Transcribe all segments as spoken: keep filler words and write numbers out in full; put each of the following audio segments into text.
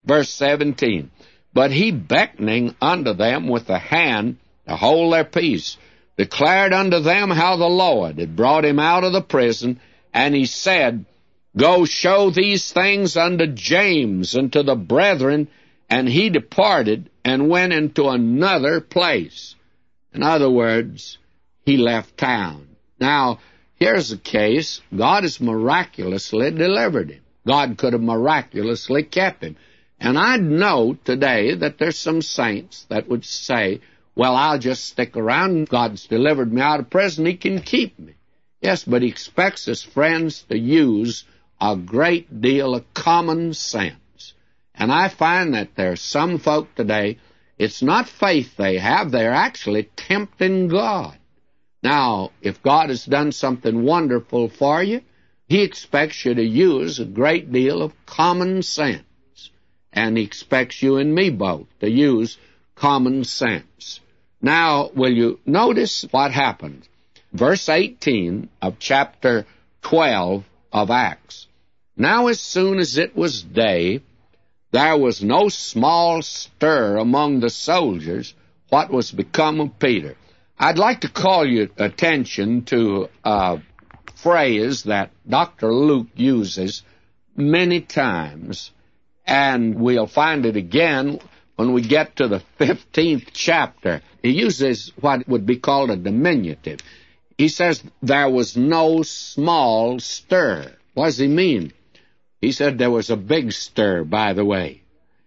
Verse seventeen, but he, beckoning unto them with the hand to hold their peace, declared unto them how the Lord had brought him out of the prison, and he said, Go show these things unto James and to the brethren. And he departed and went into another place. In other words, he left town. Now, here's the case. God has miraculously delivered him. God could have miraculously kept him. And I know today that there's some saints that would say, well, I'll just stick around. God's delivered me out of prison. He can keep me. Yes, but he expects his friends to use a great deal of common sense. And I find that there's some folk today, it's not faith they have, they're actually tempting God. Now, if God has done something wonderful for you, he expects you to use a great deal of common sense. And he expects you and me both to use common sense. Now, will you notice what happened? Verse eighteen of chapter twelve of Acts. Now as soon as it was day, there was no small stir among the soldiers what was become of Peter. I'd like to call your attention to a phrase that Doctor Luke uses many times, and we'll find it again when we get to the fifteenth chapter. He uses what would be called a diminutive. He says, there was no small stir. What does he mean? He said there was a big stir, by the way.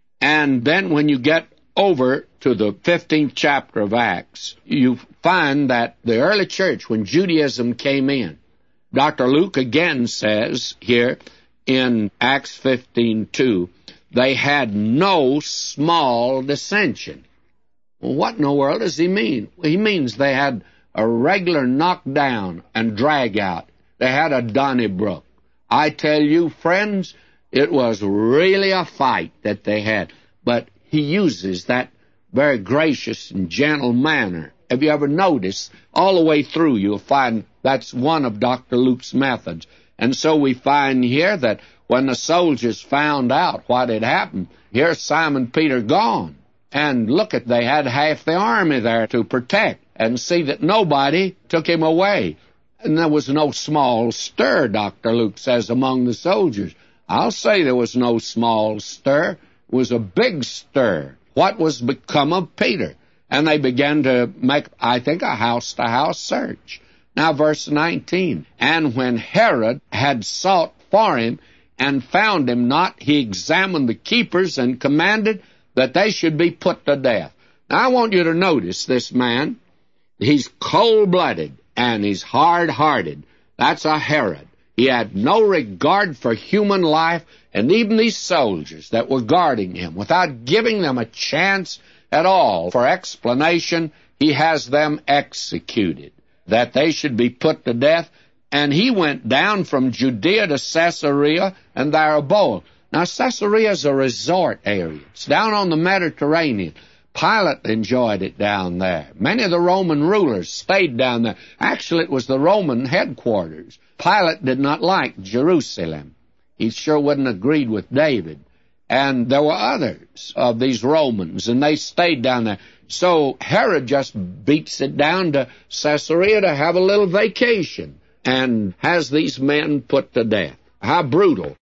And then when you get over to the fifteenth chapter of Acts, you find that the early church, when Judaism came in, Doctor Luke again says here in Acts fifteen two, they had no small dissension. Well, what in the world does he mean? Well, he means they had a regular knockdown and drag out. They had a Donnybrook. I tell you, friends, it was really a fight that they had. But he uses that very gracious and gentle manner. Have you ever noticed? All the way through, you'll find that's one of Doctor Luke's methods. And so we find here that when the soldiers found out what had happened, here's Simon Peter gone. And look at, they had half the army there to protect and see that nobody took him away. And there was no small stir, Doctor Luke says, among the soldiers. I'll say there was no small stir. It was a big stir. What was become of Peter? And they began to make, I think, a house-to-house search. Now, verse nineteen. And when Herod had sought for him and found him not, he examined the keepers and commanded that they should be put to death. Now, I want you to notice this man. He's cold-blooded and he's hard-hearted. That's a Herod. He had no regard for human life, and even these soldiers that were guarding him, without giving them a chance at all for explanation, he has them executed, that they should be put to death. And he went down from Judea to Caesarea, and there abode. Now, Caesarea is a resort area. It's down on the Mediterranean. Pilate enjoyed it down there. Many of the Roman rulers stayed down there. Actually, it was the Roman headquarters. Pilate did not like Jerusalem. He sure wouldn't agreed with David. And there were others of these Romans, and they stayed down there. So Herod just beats it down to Caesarea to have a little vacation and has these men put to death. How brutal.